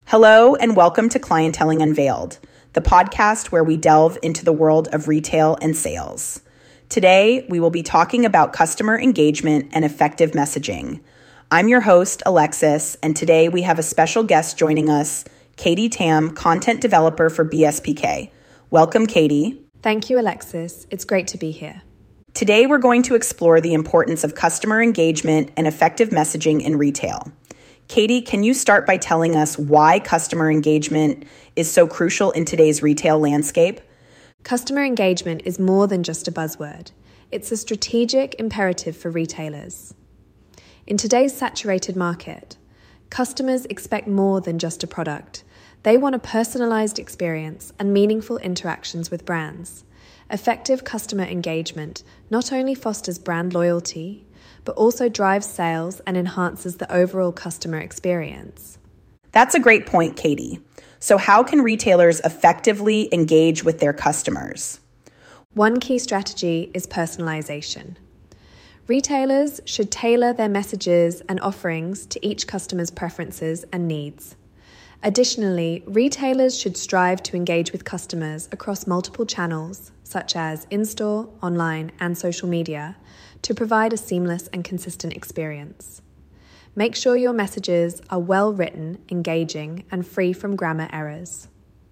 Hello, and welcome to Clienteling Unveiled, the podcast where we delve into the world of retail and sales. Today, we will be talking about customer engagement and effective messaging. I'm your host, Alexis, and today we have a special guest joining us, Katie Tam, content developer for BSPK. Welcome, Katie. Thank you, Alexis. It's great to be here. Today, we're going to explore the importance of customer engagement and effective messaging in retail. Katie, can you start by telling us why customer engagement is so crucial in today's retail landscape? Customer engagement is more than just a buzzword. It's a strategic imperative for retailers. In today's saturated market, customers expect more than just a product. They want a personalized experience and meaningful interactions with brands. Effective customer engagement not only fosters brand loyalty, but also drives sales and enhances the overall customer experience. That's a great point, Katie. So how can retailers effectively engage with their customers? One key strategy is personalization. Retailers should tailor their messages and offerings to each customer's preferences and needs. Additionally, retailers should strive to engage with customers across multiple channels, such as in-store, online, and social media, to provide a seamless and consistent experience. Make sure your messages are well written, engaging, and free from grammar errors.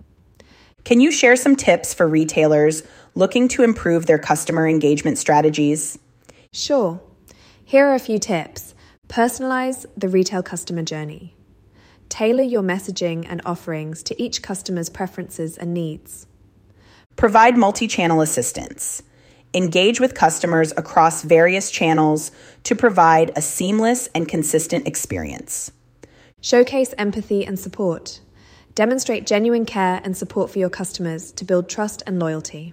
Can you share some tips for retailers looking to improve their customer engagement strategies? Sure. Here are a few tips. Personalize the retail customer journey. Tailor your messaging and offerings to each customer's preferences and needs. Provide multi-channel assistance. Engage with customers across various channels to provide a seamless and consistent experience. Showcase empathy and support. Demonstrate genuine care and support for your customers to build trust and loyalty.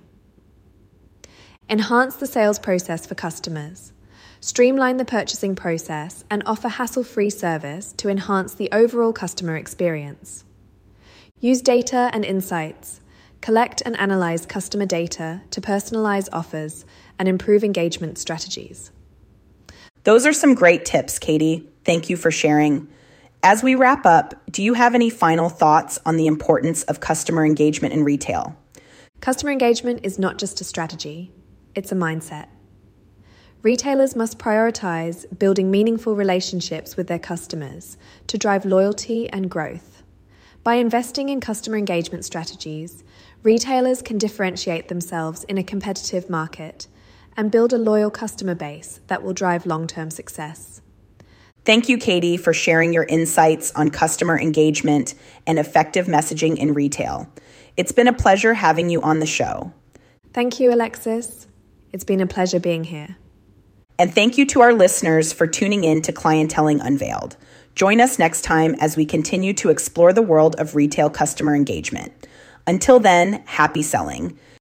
Enhance the sales process for customers. Streamline the purchasing process and offer hassle-free service to enhance the overall customer experience. Use data and insights. Collect and analyze customer data to personalize offers and improve engagement strategies. Those are some great tips, Katie. Thank you for sharing. As we wrap up, do you have any final thoughts on the importance of customer engagement in retail? Customer engagement is not just a strategy, it's a mindset. Retailers must prioritize building meaningful relationships with their customers to drive loyalty and growth. By investing in customer engagement strategies, retailers can differentiate themselves in a competitive market and build a loyal customer base that will drive long-term success. Thank you, Katie, for sharing your insights on customer engagement and effective messaging in retail. It's been a pleasure having you on the show. Thank you, Alexis. It's been a pleasure being here. And thank you to our listeners for tuning in to Clienteling Unveiled. Join us next time as we continue to explore the world of retail customer engagement. Until then, happy selling.